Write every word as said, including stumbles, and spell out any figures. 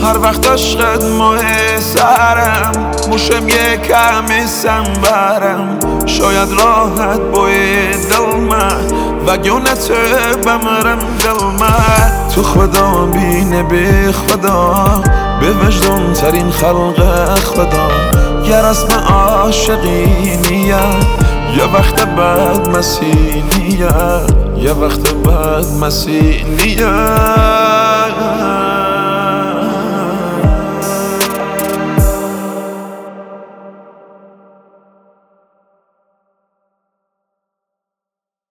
هر وقت عشقت ماه سرم موشم یه کمی سنبرم شاید راحت بای دل من و گونت بمرم دل من تو خدا بینه به خدا به وجدان ترین خلق خدا گر اسم عاشقی نیه یه وقت بعد مسیح نیه یه وقت بعد مسیح نیه